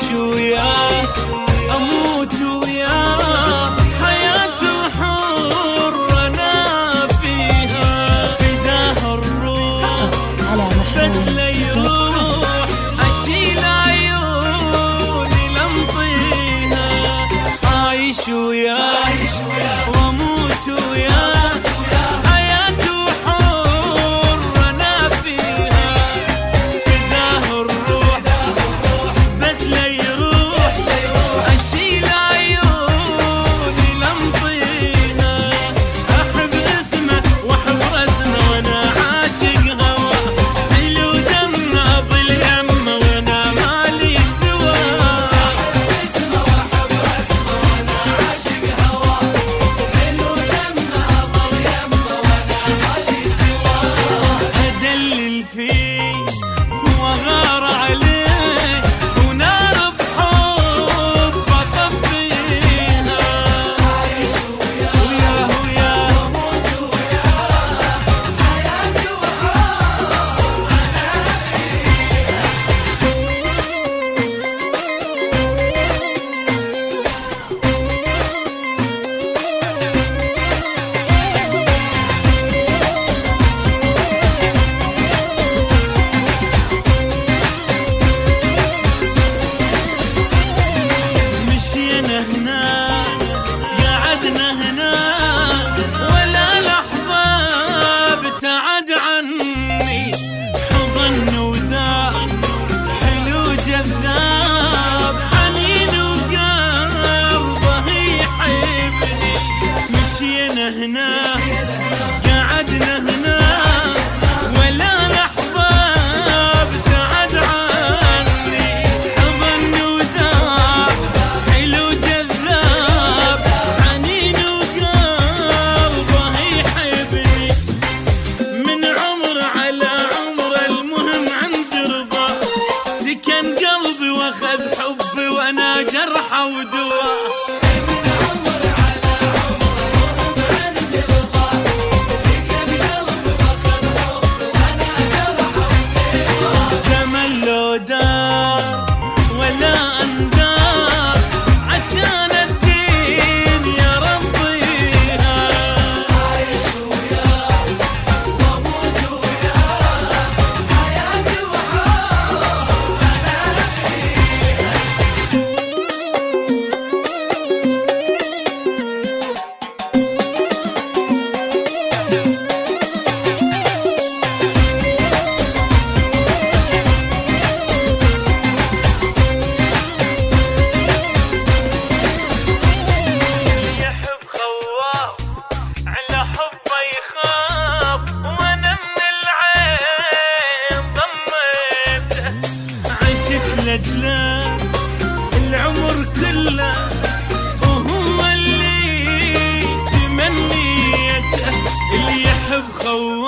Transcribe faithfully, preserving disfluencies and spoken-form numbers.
وياه أموت وياه حياته حر أنا فيها فداه الروح بس لا يروح أشيل عيوني لمطيها عايش وياه وأموت وياه هنا قعدنا هنا ولا لحظة ابتعد عني حضن وذاب حلو جذاب حنين وقلبه يحبني من عمر على عمر المهم عند رضا سكن قلبي واخذ حبي وانا جرحه ودواء العمر كله وهو اللي تمنيته اللي يحب خوه